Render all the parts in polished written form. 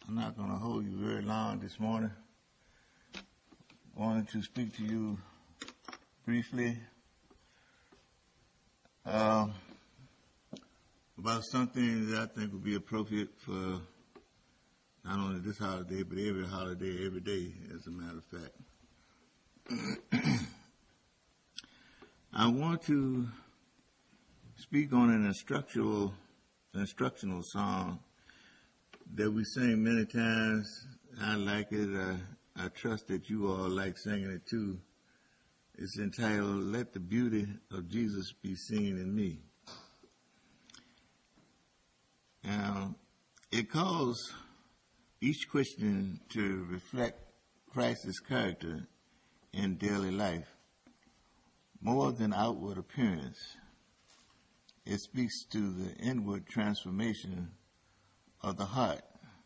I'm not going to hold you very long this morning. I wanted to speak to you briefly about something that I think would be appropriate for not only this holiday, but every holiday, every day, as a matter of fact. I want to speak on an instructional song that we sing many times. I like it. I trust that you all like singing it too. It's entitled, "Let the Beauty of Jesus Be Seen in Me." Now, it calls each Christian to reflect Christ's character in daily life, more than outward appearance. It speaks to the inward transformation of the heart.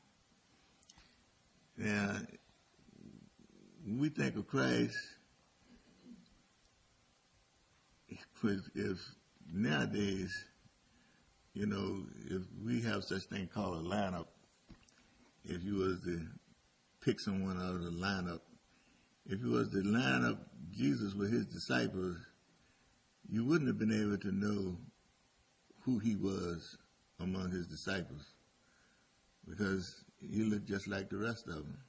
Now, when we think of Christ, if nowadays, if we have such thing called a lineup, if you was to pick someone out of the lineup, if you was to line up Jesus with his disciples, you wouldn't have been able to know who he was among his disciples, because he looked just like the rest of them.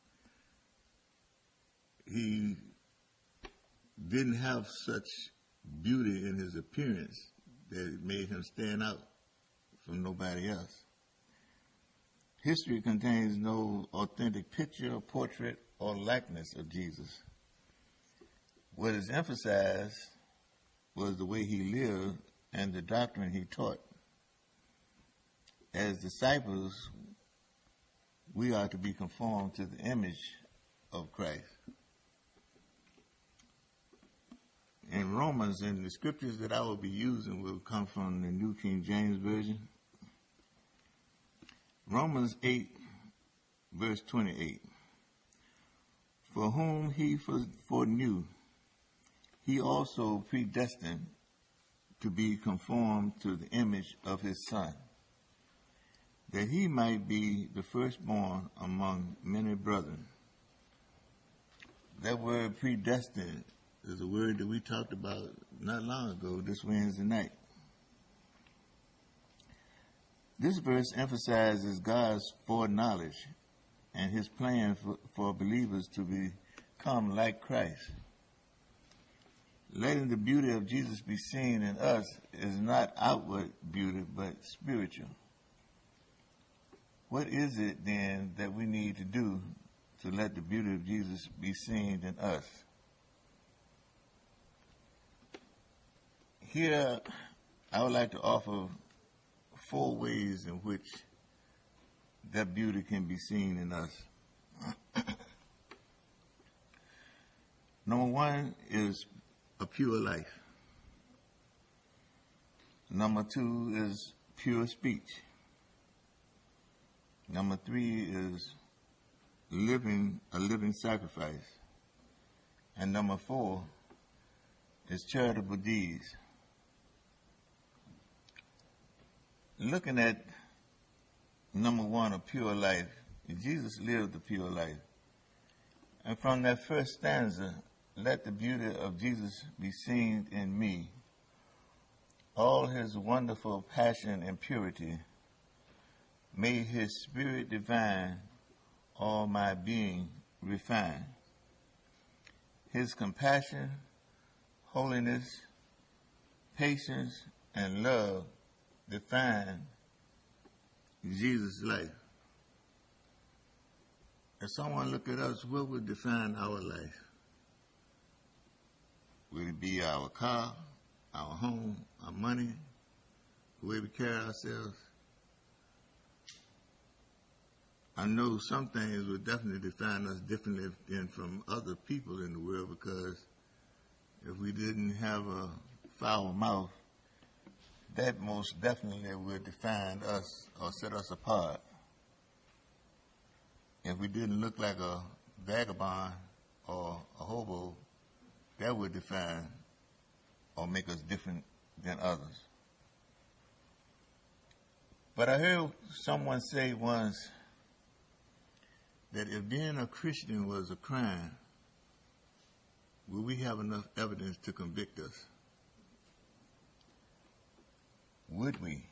He didn't have such beauty in his appearance that it made him stand out from nobody else. History contains no authentic picture, portrait, or likeness of Jesus. What is emphasized was the way he lived and the doctrine he taught. As disciples, we are to be conformed to the image of Christ. In Romans, and the scriptures that I will be using will come from the New King James Version. Romans 8, verse 28. For whom he foreknew, he also predestined to be conformed to the image of his Son, that he might be the firstborn among many brethren. That word predestined is a word that we talked about not long ago, this Wednesday night. This verse emphasizes God's foreknowledge and his plan for believers to become like Christ. Letting the beauty of Jesus be seen in us is not outward beauty, but spiritual. What is it then that we need to do to let the beauty of Jesus be seen in us? Here, I would like to offer 4 ways in which that beauty can be seen in us. Number 1 is a pure life. Number 2 is pure speech. Number 3 is a living sacrifice. And number 4 is charitable deeds. Looking at number 1, a pure life, Jesus lived a pure life. And from that first stanza, let the beauty of Jesus be seen in me. All his wonderful passion and purity made his spirit divine, all my being refine. His compassion, holiness, patience, and love define Jesus' life. If someone look at us, what would define our life? Would it be our car, our home, our money, the way we carry ourselves? I know some things would definitely define us differently than from other people in the world, because if we didn't have a foul mouth, that most definitely would define us or set us apart. If we didn't look like a vagabond or a hobo, that would define or make us different than others. But I heard someone say once that if being a Christian was a crime, will we have enough evidence to convict us? Would we?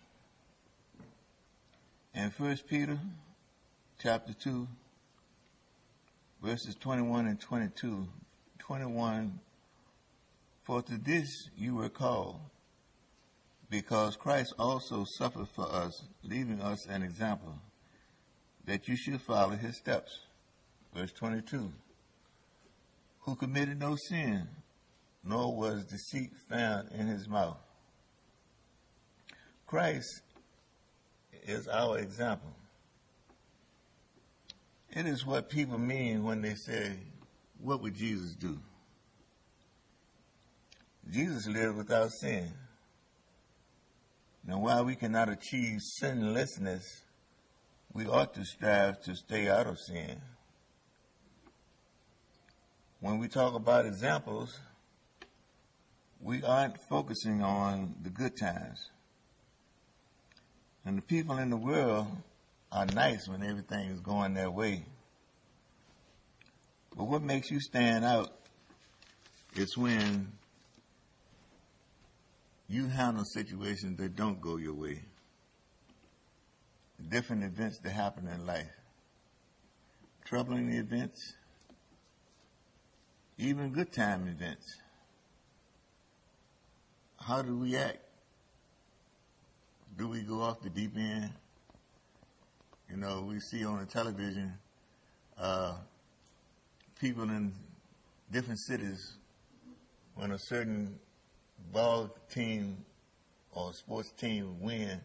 In 1 Peter chapter 2, verses 21 and 22, 21, for to this you were called, because Christ also suffered for us, leaving us an example, that you should follow his steps. Verse 22, who committed no sin, nor was deceit found in his mouth. Christ is our example. It is what people mean when they say, what would Jesus do? Jesus lived without sin. Now, while we cannot achieve sinlessness, we ought to strive to stay out of sin. When we talk about examples, we aren't focusing on the good times. And the people in the world are nice when everything is going their way. But what makes you stand out is when you handle situations that don't go your way. Different events that happen in life. Troubling events, even good time events. How do we act? Do we go off the deep end? You know, we see on the television people in different cities, when a certain ball team or sports team win,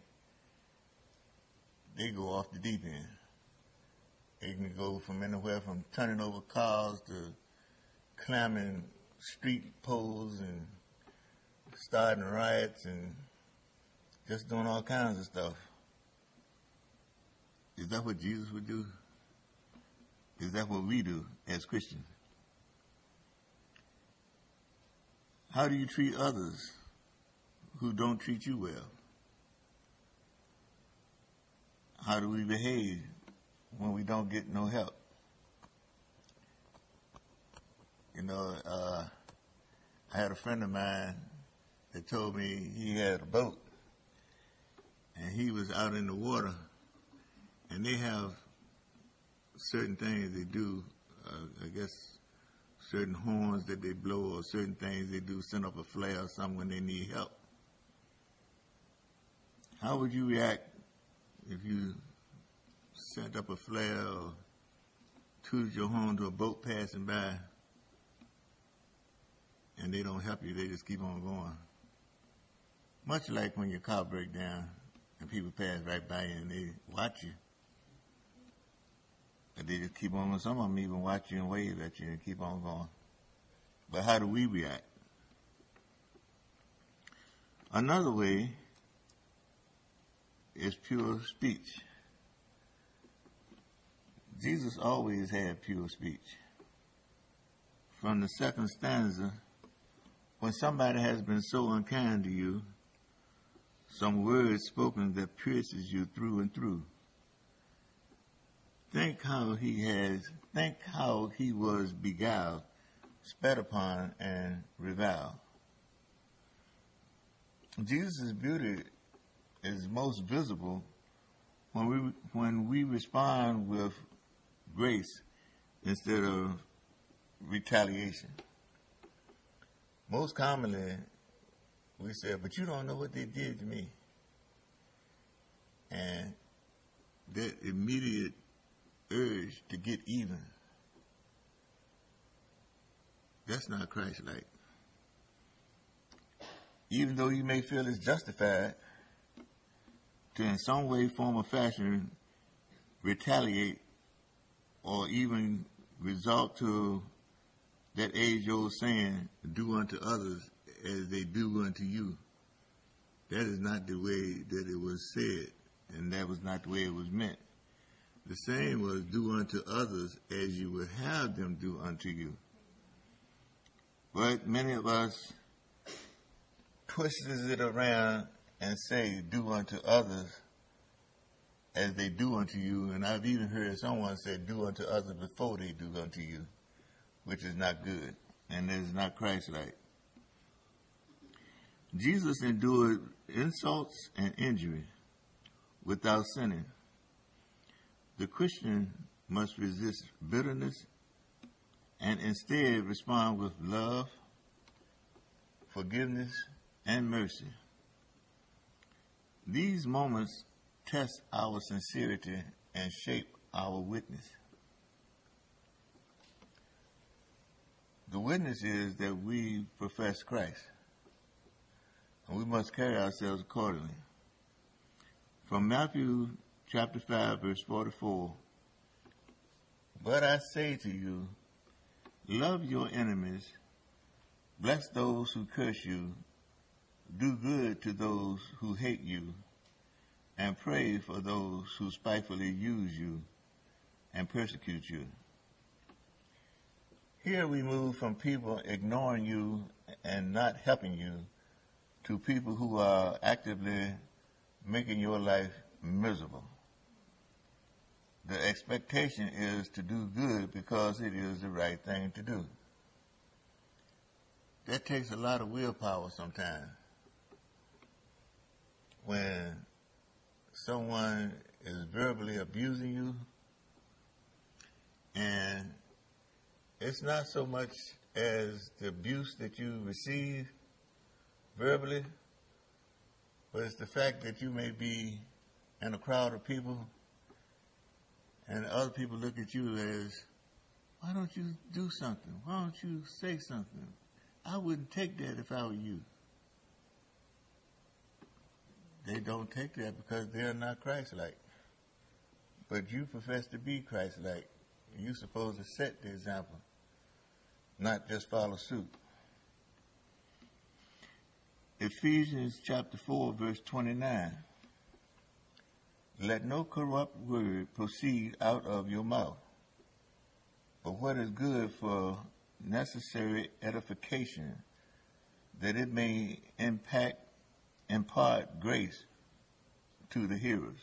they go off the deep end. They can go from anywhere from turning over cars to climbing street poles and starting riots and just doing all kinds of stuff. Is that what Jesus would do? Is that what we do as Christians? How do you treat others who don't treat you well? How do we behave when we don't get no help? You know, I had a friend of mine that told me he had a boat and he was out in the water, and they have certain things they do, I guess certain horns that they blow or certain things they do, send up a flare or something when they need help. How would you react if you sent up a flare or tooted your horn to a boat passing by and they don't help you, they just keep on going? Much like when your car breaks down and people pass right by you and they watch you. And they just keep on, some of them even watch you and wave at you and keep on going. But how do we react? Another way is pure speech. Jesus always had pure speech. From the second stanza, when somebody has been so unkind to you, some words spoken that pierces you through and through. Think how he was beguiled, spat upon, and reviled. Jesus' beauty is most visible when we respond with grace instead of retaliation. Most commonly, we say, but you don't know what they did to me. And that immediate urge to get even, that's not Christ-like. Even though you may feel it's justified to in some way, form, or fashion retaliate or even resort to that age-old saying, do unto others as they do unto you. That is not the way that it was said, and that was not the way it was meant. The saying was, do unto others as you would have them do unto you. But many of us twists it around and say, do unto others as they do unto you. And I've even heard someone say, do unto others before they do unto you, which is not good, and is not Christ-like. Jesus endured insults and injury without sinning. The Christian must resist bitterness and instead respond with love, forgiveness, and mercy. These moments test our sincerity and shape our witness. The witness is that we profess Christ, and we must carry ourselves accordingly. From Matthew chapter 5, verse 44, but I say to you, love your enemies, bless those who curse you, do good to those who hate you, and pray for those who spitefully use you and persecute you. Here we move from people ignoring you and not helping you to people who are actively making your life miserable. The expectation is to do good because it is the right thing to do. That takes a lot of willpower sometimes. When someone is verbally abusing you, and it's not so much as the abuse that you receive verbally, but it's the fact that you may be in a crowd of people and other people look at you as, why don't you do something? Why don't you say something? I wouldn't take that if I were you. They don't take that because they're not Christ-like. But you profess to be Christ-like. You're supposed to set the example, not just follow suit. Ephesians chapter 4, verse 29. Let no corrupt word proceed out of your mouth, but what is good for necessary edification, that it may impart grace to the hearers.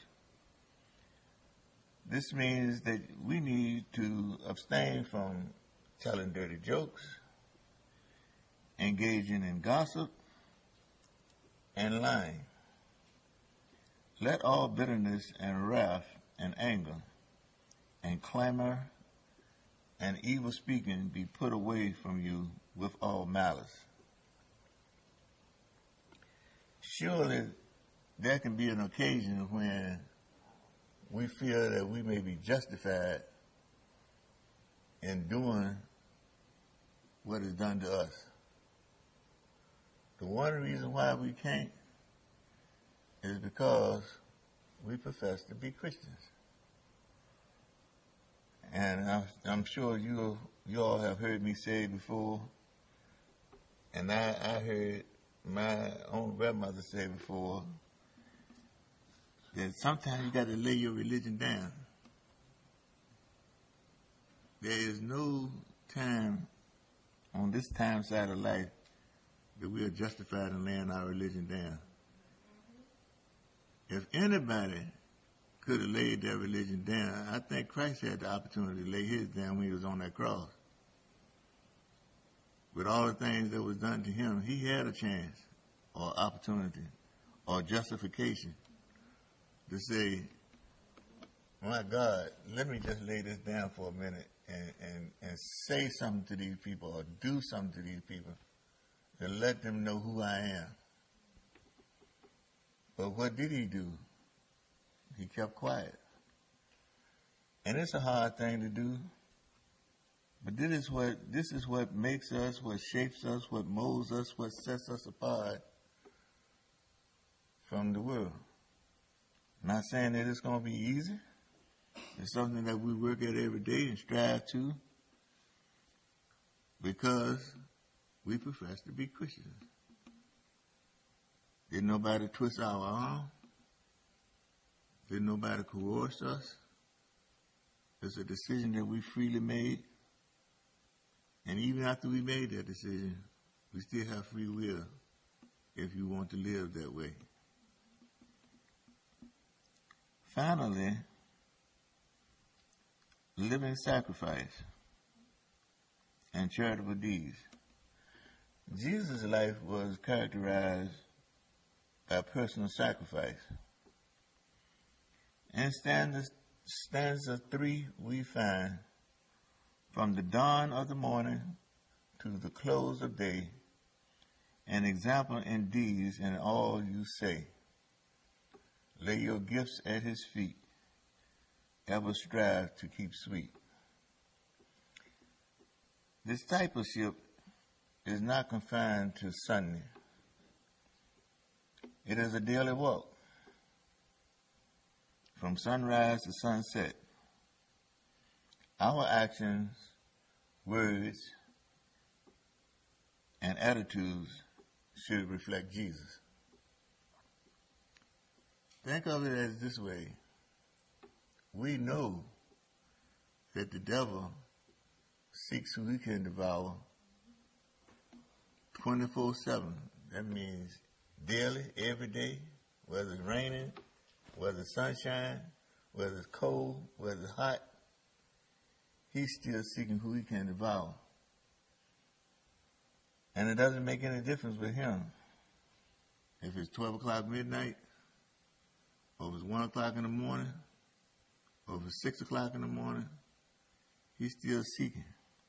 This means that we need to abstain from telling dirty jokes, engaging in gossip, and lying. Let all bitterness and wrath and anger and clamor and evil speaking be put away from you with all malice. Surely there can be an occasion when we feel that we may be justified in doing what is done to us. The one reason why we can't is because we profess to be Christians. And I'm sure you all have heard me say before, and I heard my own grandmother say before, that sometimes you got to lay your religion down. There is no time on this time side of life that we are justified in laying our religion down. If anybody could have laid their religion down, I think Christ had the opportunity to lay his down when he was on that cross. With all the things that was done to him, he had a chance or opportunity or justification to say, my God, let me just lay this down for a minute and say something to these people or do something to these people to let them know who I am. But what did he do? He kept quiet. And it's a hard thing to do. But this is what makes us, what shapes us, what molds us, what sets us apart from the world. I'm not saying that it's going to be easy. It's something that we work at every day and strive to because we profess to be Christians. Didn't nobody twist our arm. Didn't nobody coerce us. It's a decision that we freely made. And even after we made that decision, we still have free will if you want to live that way. Finally, living sacrifice and charitable deeds. Jesus' life was characterized by personal sacrifice. In stanza 3, we find, from the dawn of the morning to the close of day, an example in deeds in all you say. Lay your gifts at his feet, ever strive to keep sweet. Discipleship is not confined to Sunday. It is a daily walk, from sunrise to sunset. Our actions, words, and attitudes should reflect Jesus. Think of it as this way. We know that the devil seeks who he can devour 24/7. That means daily, every day, whether it's raining, whether it's sunshine, whether it's cold, whether it's hot, he's still seeking who he can devour. And it doesn't make any difference with him. If it's 12 o'clock midnight, or if it's 1 o'clock in the morning, or if it's 6 o'clock in the morning, he's still seeking.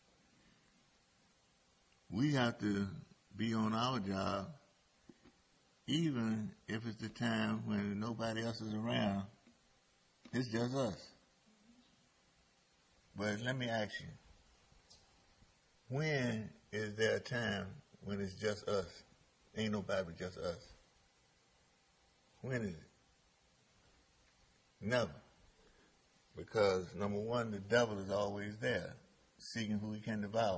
We have to be on our job, even if it's the time when nobody else is around. It's just us. But let me ask you, when is there a time when it's just us? Ain't nobody but just us. When is it? Never. Because, number one, the devil is always there, seeking who he can devour.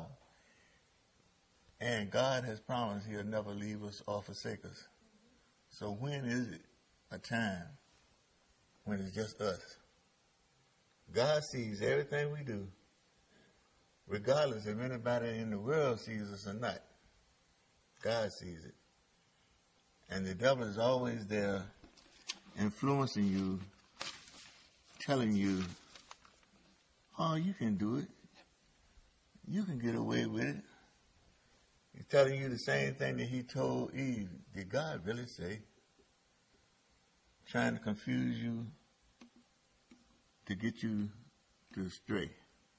And God has promised he'll never leave us or forsake us. So when is it a time when it's just us? God sees everything we do, regardless if anybody in the world sees us or not. God sees it. And the devil is always there influencing you, telling you, oh, you can do it. You can get away with it. He's telling you the same thing that he told Eve. Did God really say? Trying to confuse you to get you to stray.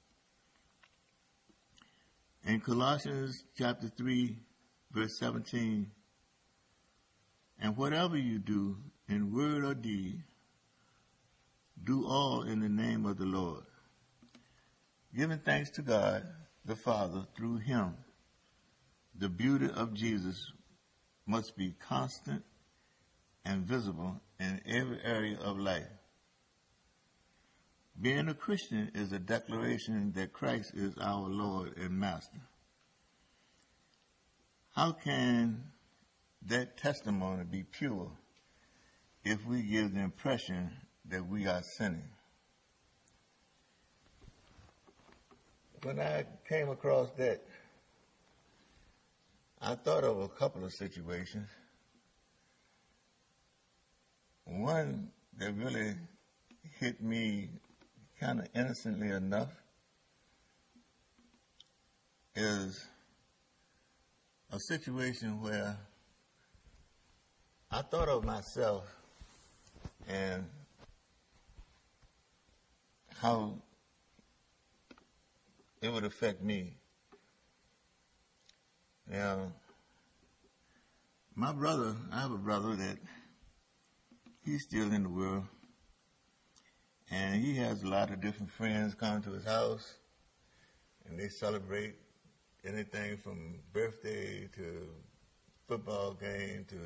In Colossians chapter 3, verse 17, and whatever you do in word or deed, do all in the name of the Lord, giving thanks to God the Father through him. The beauty of Jesus must be constant and visible in every area of life. Being a Christian is a declaration that Christ is our Lord and Master. How can that testimony be pure if we give the impression that we are sinning? When I came across that, I thought of a couple of situations. One that really hit me kind of innocently enough is a situation where I thought of myself and how it would affect me. Now, my brother, I have a brother that he's still in the world, and he has a lot of different friends come to his house, and they celebrate anything from birthday to football game to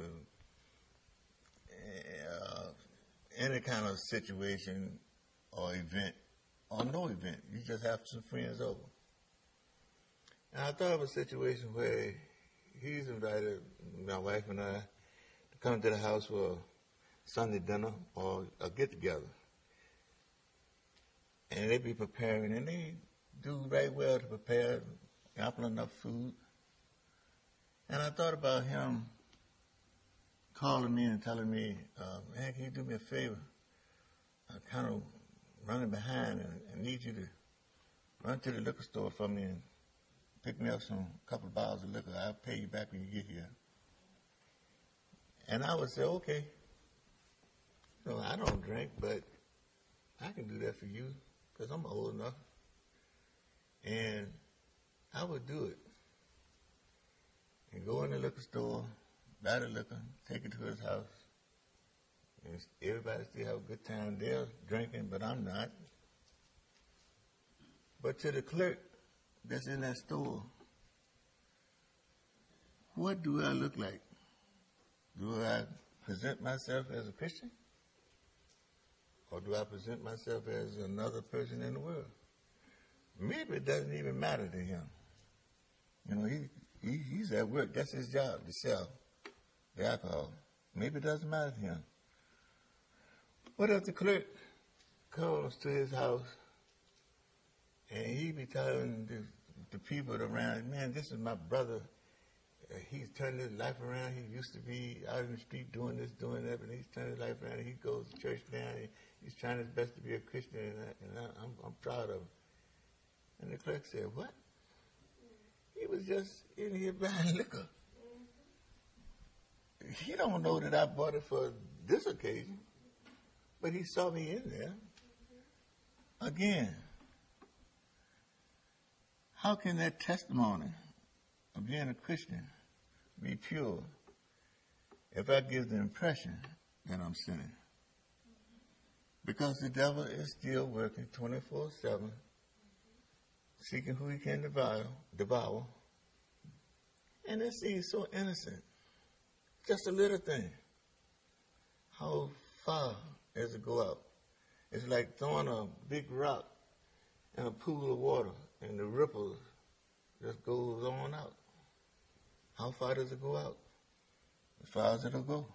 any kind of situation or event, or no event. You just have some friends over. And I thought of a situation where he's invited my wife and I to come to the house for a Sunday dinner or a get-together. And they be preparing, and they do right well to prepare ample enough food. And I thought about him calling me and telling me, man, can you do me a favor? kind of running behind and I need you to run to the liquor store for me and pick me up a couple of bottles of liquor. I'll pay you back when you get here. And I would say, okay. No, I don't drink, but I can do that for you because I'm old enough. And I would do it. And go in the liquor store, buy the liquor, take it to his house. And everybody still have a good time. They're drinking, but I'm not. But to the clerk that's in that store, what do I look like? Do I present myself as a Christian? Or do I present myself as another person in the world? Maybe it doesn't even matter to him. You know, he's at work. That's his job, to sell the alcohol. Maybe it doesn't matter to him. What if the clerk comes to his house and he be telling the people around, man, this is my brother. He's turned his life around. He used to be out in the street doing this, doing that, but he's turned his life around. He goes to church now. He's trying his best to be a Christian, and I'm proud of him. And the clerk said, what? He was just in here buying liquor. He don't know that I bought it for this occasion, but he saw me in there. Again, how can that testimony of being a Christian be pure if I give the impression that I'm sinning? Because the devil is still working 24/7, seeking who he can devour. And it seems so innocent. Just a little thing. How far does it go out? It's like throwing a big rock in a pool of water and the ripples just goes on out. How far does it go out? As far as it'll go.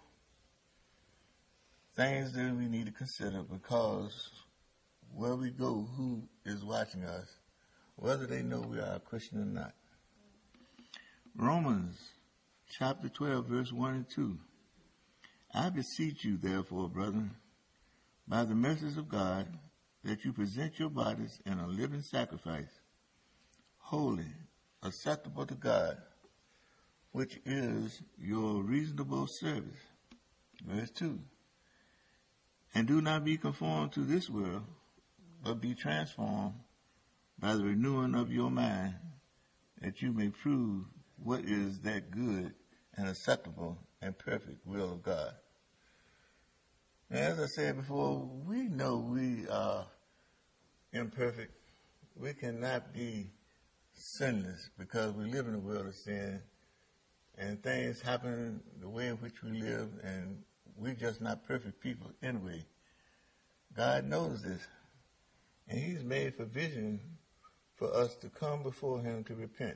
Things that we need to consider, because where we go, who is watching us, whether they know we are a Christian or not. Romans chapter 12, verse 1 and 2. I beseech you, therefore, brethren, by the mercies of God, that you present your bodies in a living sacrifice, holy, acceptable to God, which is your reasonable service. Verse 2. And do not be conformed to this world, but be transformed by the renewing of your mind, that you may prove what is that good and acceptable and perfect will of God. Now, as I said before, we know we are imperfect. We cannot be sinless because we live in a world of sin, and things happen the way in which we live, and we're just not perfect people anyway. God knows this, and he's made provision for us to come before him to repent.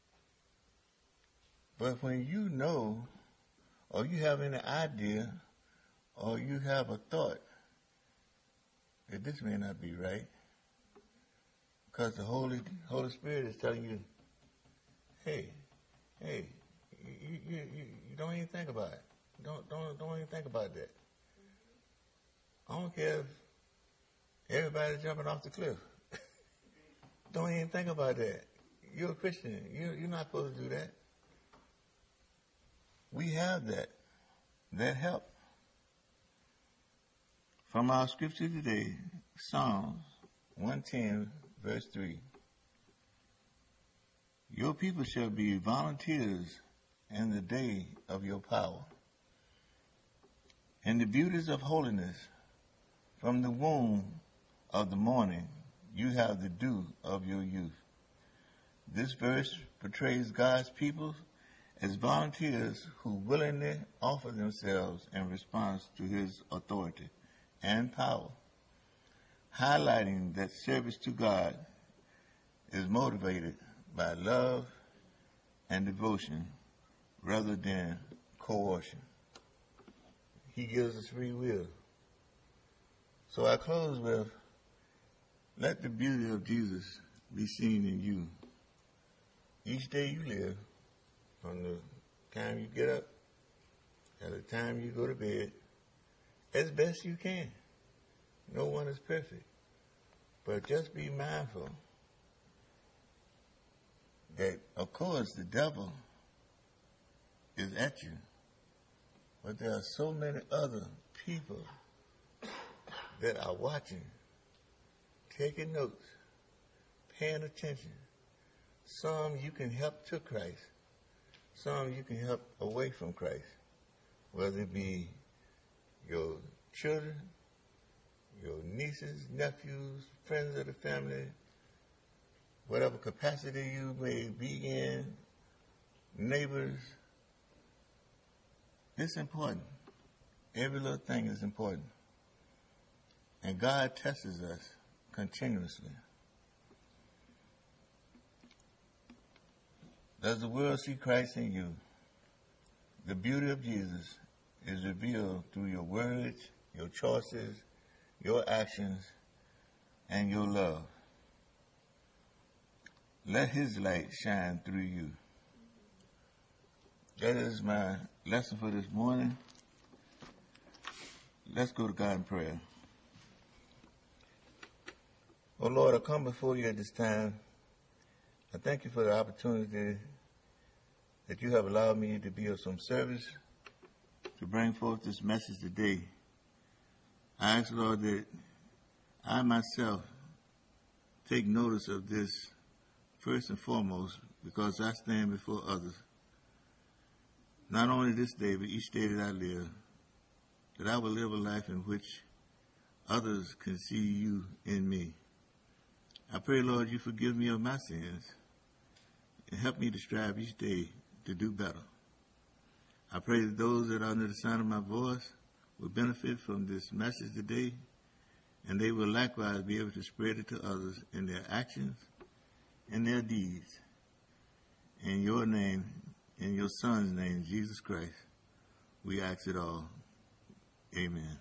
But when you know, or you have any idea, or you have a thought that this may not be right, because the Holy Spirit is telling you, hey, you don't even think about it. Don't even think about that. I don't care if everybody's jumping off the cliff. Don't even think about that. You're a Christian. You're not supposed to do that. We have that help. From our scripture today, Psalms 110, verse 3. Your people shall be volunteers in the day of your power. In the beauties of holiness, from the womb of the morning, you have the dew of your youth. This verse portrays God's people as volunteers who willingly offer themselves in response to his authority and power, highlighting that service to God is motivated by love and devotion rather than coercion. He gives us free will. So I close with, let the beauty of Jesus be seen in you. Each day you live, from the time you get up till the time you go to bed, as best you can. No one is perfect. But just be mindful that, of course, the devil is at you. But there are so many other people that are watching, taking notes, paying attention. Some you can help to Christ. Some you can help away from Christ. Whether it be your children, your nieces, nephews, friends of the family, whatever capacity you may be in, neighbors. It's important. Every little thing is important. And God tests us continuously. Does the world see Christ in you? The beauty of Jesus is revealed through your words, your choices, your actions, and your love. Let his light shine through you. That is my lesson for this morning. Let's go to God in prayer. Oh Lord, I come before you at this time. I thank you for the opportunity that you have allowed me to be of some service to bring forth this message today. I ask, Lord, that I myself take notice of this first and foremost because I stand before others. Not only this day, but each day that I live, that I will live a life in which others can see you in me. I pray, Lord, you forgive me of my sins and help me to strive each day to do better. I pray that those that are under the sound of my voice will benefit from this message today, and they will likewise be able to spread it to others in their actions and their deeds. In your name, in your Son's name, Jesus Christ, we ask it all. Amen.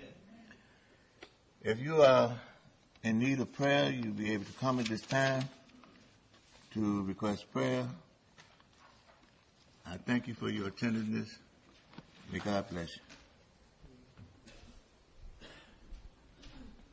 If you are in need of prayer, you'll be able to come at this time to request prayer. I thank you for your attentiveness. May God bless you.